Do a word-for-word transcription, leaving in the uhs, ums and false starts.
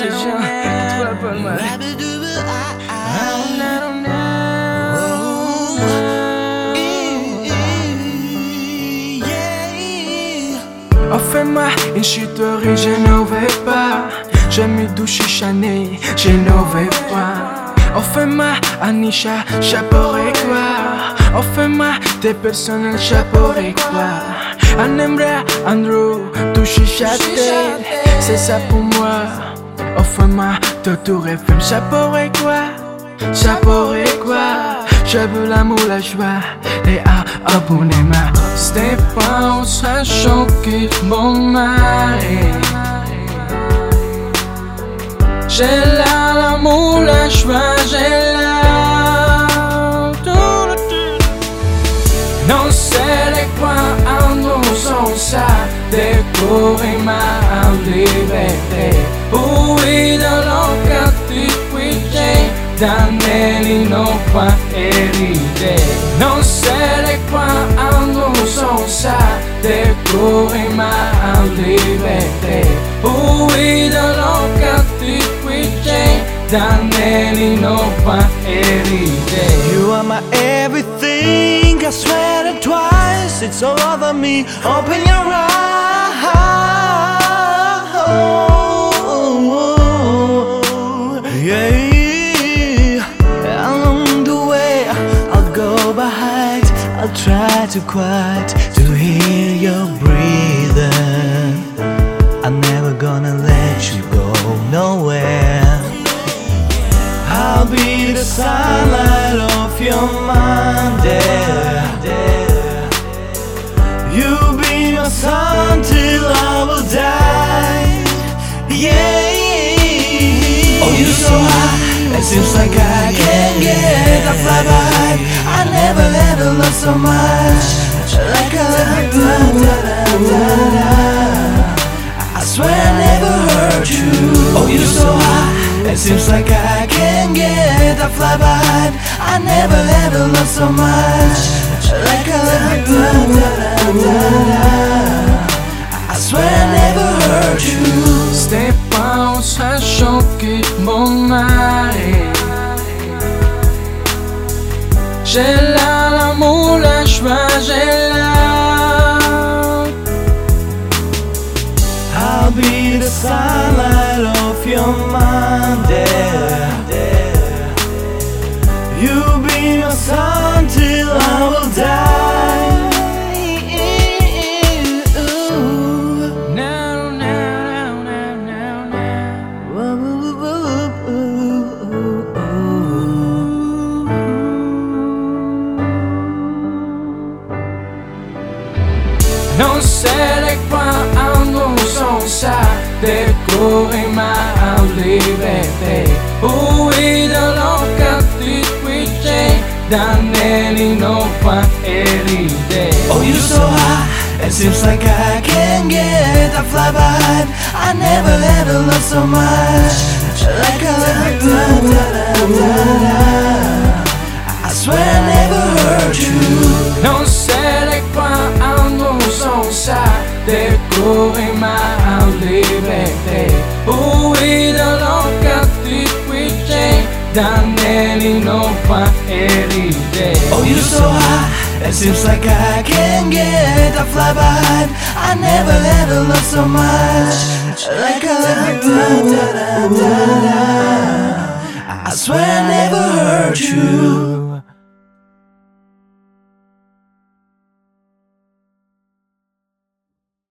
Session Ketua Palma. Offre-moi une chuterie, je ne vais pas. J'ai mis douche chané, je ne vais pas. Offre-moi Anisha, chapeau et quoi. Offre-moi tes personnels, chapeau et quoi. Anemra, Andrew, touche chaté, c'est ça pour moi. Offre-moi Totour F M, chapeau et quoi. Chapeau et quoi. Je veux l'amour, la joie et à abonner-moi. C'était pas en sachant que mon mari. J'ai là l'amour, la joie, j'ai là tout le tout. Non c'est les coins à nous sont ça. Décorer ma liberté. Oui dans l'encadré j'ai d'année non pas hérité. Non c'est les coins à nous sont ça. Décorer ma liberté. Oui dans l'encadré d'année non pas hérité. You are my everything, I swear it twice. It's all over me, open your eyes. Yeah, along the way I'll go behind. I'll try to quiet, to hear your breathing. I'm never gonna let you go nowhere. I'll be the sunlight of your mind, yeah. You'll be my sun till I will die, yeah. Oh, you're so high, it seems like I can't get a flyby. I never ever loved so much like I love you. I swear I never hurt you. Oh, you're so high, it seems like I can't get a flyby. I never ever loved so much like I love you. I swear I never hurt you. C'était pas en sachant que mon mari. J'ai là l'amour, la joie, j'ai là. I'll be the sunlight of your mind, yeah. You'll be my sun till I will die. Ooh. Now, now, now, now, now. Ooh, ooh, ooh, ooh, ooh. Non c'est les coins à nous sont ça. Décorer ma liberté. Oui dans l'encadré d'année non pas hérité. Oh, you're so high, it seems like I can't get a flyby. I never ever loved so much like I love you. I swear I never hurt you. Non c'est les coins à nous sont ça. Décorer ma liberté. Oui dans l'encadré d'année non pas hérité. Oh, you're so high, it seems like I can't get a flyby. I never ever loved so much like I love you. I swear I never hurt you.